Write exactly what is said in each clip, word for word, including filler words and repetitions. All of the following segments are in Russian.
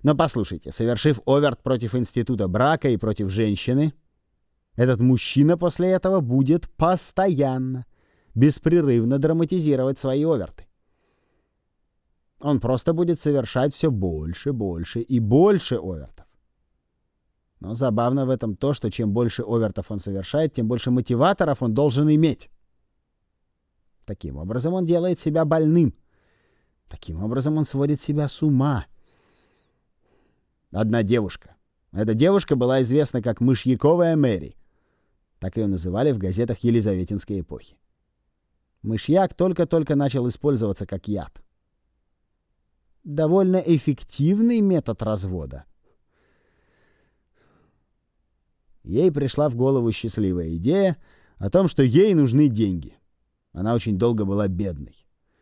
Но послушайте, совершив оверт против института брака и против женщины, этот мужчина после этого будет постоянно, беспрерывно драматизировать свои оверты. Он просто будет совершать все больше, больше и больше овертов. Но забавно в этом то, что чем больше овертов он совершает, тем больше мотиваторов он должен иметь. Таким образом он делает себя больным. Таким образом он сводит себя с ума. Одна девушка. Эта девушка была известна как Мышьяковая Мэри. Так ее называли в газетах Елизаветинской эпохи. Мышьяк только-только начал использоваться как яд. Довольно эффективный метод развода. Ей пришла в голову счастливая идея о том, что ей нужны деньги. Она очень долго была бедной.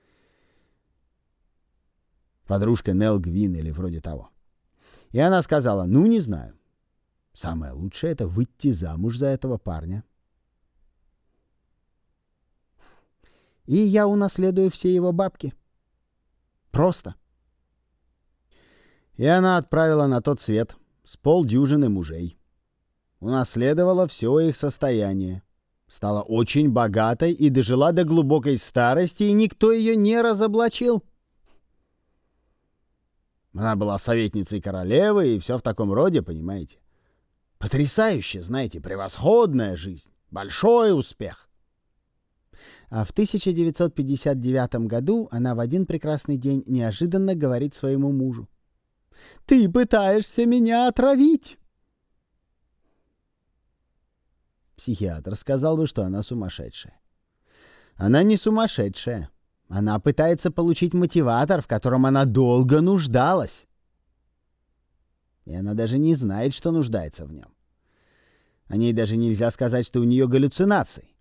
Подружка Нелл Гвин или вроде того. И она сказала: ну, не знаю. Самое лучшее — это выйти замуж за этого парня. И я унаследую все его бабки. Просто. И она отправила на тот свет с полдюжины мужей. Унаследовала все их состояние. Стала очень богатой и дожила до глубокой старости, и никто ее не разоблачил. Она была советницей королевы и все в таком роде, понимаете. Потрясающе, знаете, превосходная жизнь. Большой успех. А в тысяча девятьсот пятьдесят девятом году она в один прекрасный день неожиданно говорит своему мужу: «Ты пытаешься меня отравить!» Психиатр сказал бы, что она сумасшедшая. Она не сумасшедшая. Она пытается получить мотиватор, в котором она долго нуждалась. И она даже не знает, что нуждается в нем. О ней даже нельзя сказать, что у нее галлюцинации.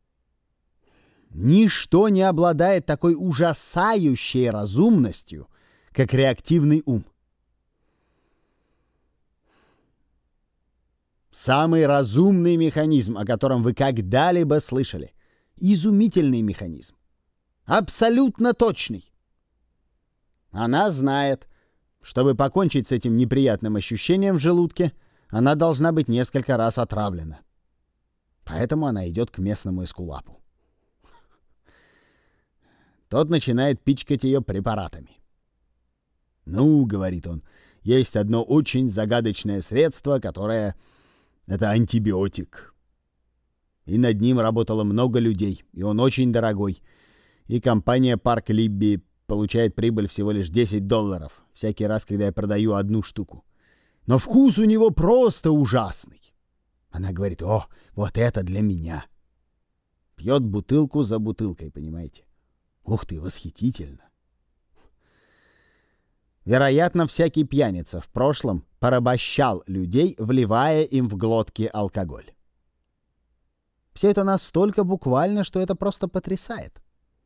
Ничто не обладает такой ужасающей разумностью, как реактивный ум. Самый разумный механизм, о котором вы когда-либо слышали. Изумительный механизм. Абсолютно точный. Она знает, чтобы покончить с этим неприятным ощущением в желудке, она должна быть несколько раз отравлена. Поэтому она идет к местному эскулапу. Тот начинает пичкать ее препаратами. «Ну, — говорит он, — есть одно очень загадочное средство, которое... это антибиотик. И над ним работало много людей, и он очень дорогой. И компания Парк Либби получает прибыль всего лишь десять долларов всякий раз, когда я продаю одну штуку. Но вкус у него просто ужасный». Она говорит: «О, вот это для меня». Пьет бутылку за бутылкой, понимаете? Ух ты, восхитительно. Вероятно, всякий пьяница в прошлом порабощал людей, вливая им в глотки алкоголь. Все это настолько буквально, что это просто потрясает.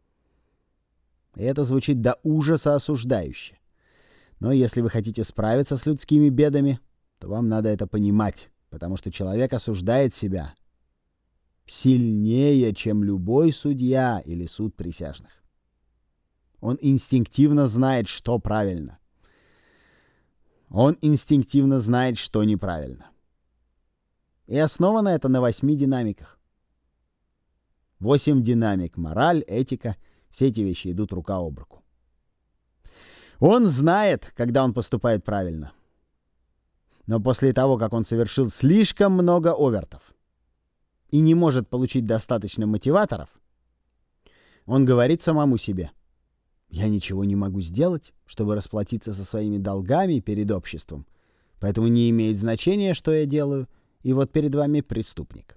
И это звучит до ужаса осуждающе. Но если вы хотите справиться с людскими бедами, то вам надо это понимать, потому что человек осуждает себя сильнее, чем любой судья или суд присяжных. Он инстинктивно знает, что правильно. Он инстинктивно знает, что неправильно. И основано это на восьми динамиках. Восемь динамик: мораль, этика. Все эти вещи идут рука об руку. Он знает, когда он поступает правильно. Но после того, как он совершил слишком много овертов и не может получить достаточно мотиваторов, он говорит самому себе: «Я ничего не могу сделать, чтобы расплатиться со своими долгами перед обществом, поэтому не имеет значения, что я делаю, и вот перед вами преступник».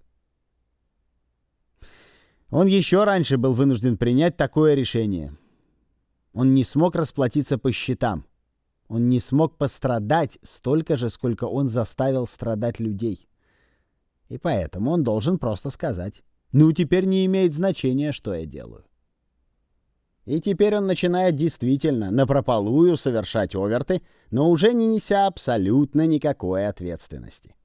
Он еще раньше был вынужден принять такое решение. Он не смог расплатиться по счетам. Он не смог пострадать столько же, сколько он заставил страдать людей. И поэтому он должен просто сказать: «Ну, теперь не имеет значения, что я делаю». И теперь он начинает действительно напропалую совершать оверты, но уже не неся абсолютно никакой ответственности.